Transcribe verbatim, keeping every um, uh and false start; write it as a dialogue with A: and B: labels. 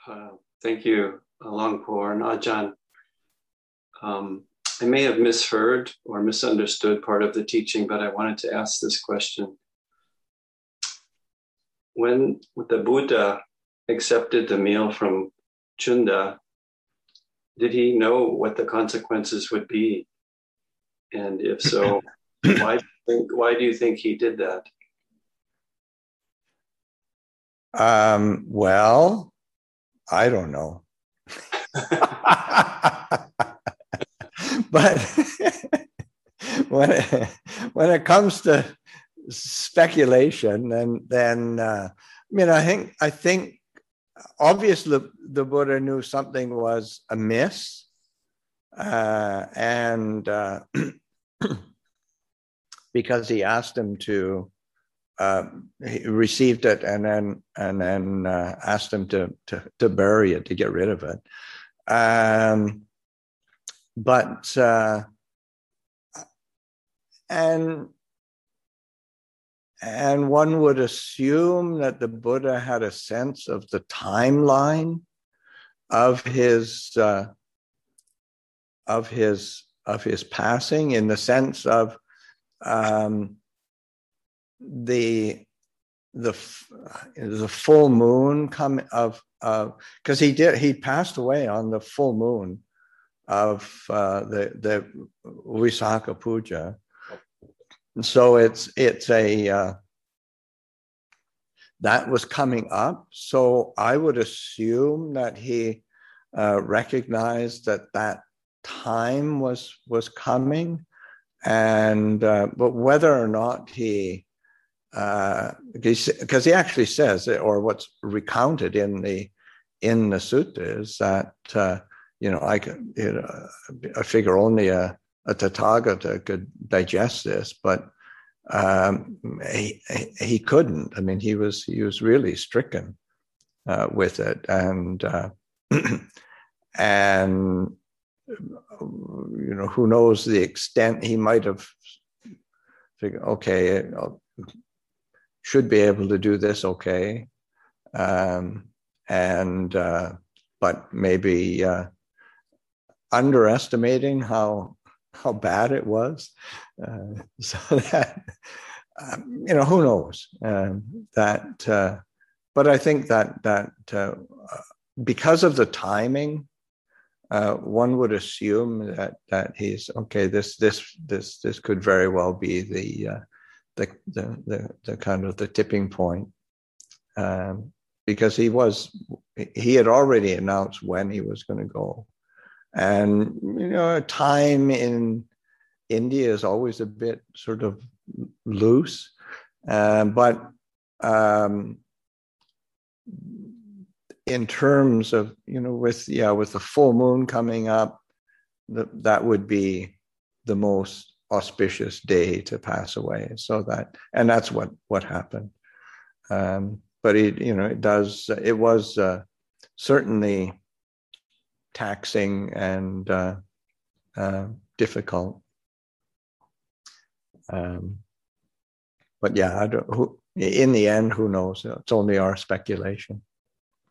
A: Uh, thank you, Longpo and Ajahn. Um, I may have misheard or misunderstood part of the teaching, but I wanted to ask this question. When the Buddha accepted the meal from Chunda, did he know what the consequences would be? And if so, why do you think, why do you think he did that?
B: Um, well, I don't know. But when it, when it comes to speculation, then then uh, I mean, I think I think obviously the, the Buddha knew something was amiss, uh, and uh, because he asked him to, uh, he received it and then and then uh, asked him to, to to bury it, to get rid of it. Um, but uh, and and one would assume that the Buddha had a sense of the timeline of his uh, of his of his passing, in the sense of um, the the the full moon come of because uh, he did he passed away on the full moon of uh, the the Visakha Puja. So it's it's a uh, that was coming up. So I would assume that he uh, recognized that that time was was coming, and uh, but whether or not he uh, because he actually says, or what's recounted in the in the sutta is that uh, you know I could you know I figure only a a Tathagata could digest this, but um, he, he couldn't. I mean, he was he was really stricken uh, with it, and uh, and you know who knows the extent he might have figured. Okay, I'll, should be able to do this. Okay, um, and uh, but maybe uh, underestimating how. how bad it was. Uh, so that, um, you know, who knows um, that, uh, but I think that, that uh, because of the timing, uh, one would assume that, that he's okay. This, this, this, this could very well be the, uh, the, the, the, the kind of the tipping point. Um, because he was, he had already announced when he was going to go. And, you know, time in India is always a bit sort of loose. Uh, but um, in terms of, you know, with, yeah, with the full moon coming up, the, that would be the most auspicious day to pass away. So that, and that's what, what happened. Um, but it, you know, it does, it was uh, certainly taxing and uh, uh, difficult. Um, but yeah, I don't, who, in the end, who knows? It's only our speculation.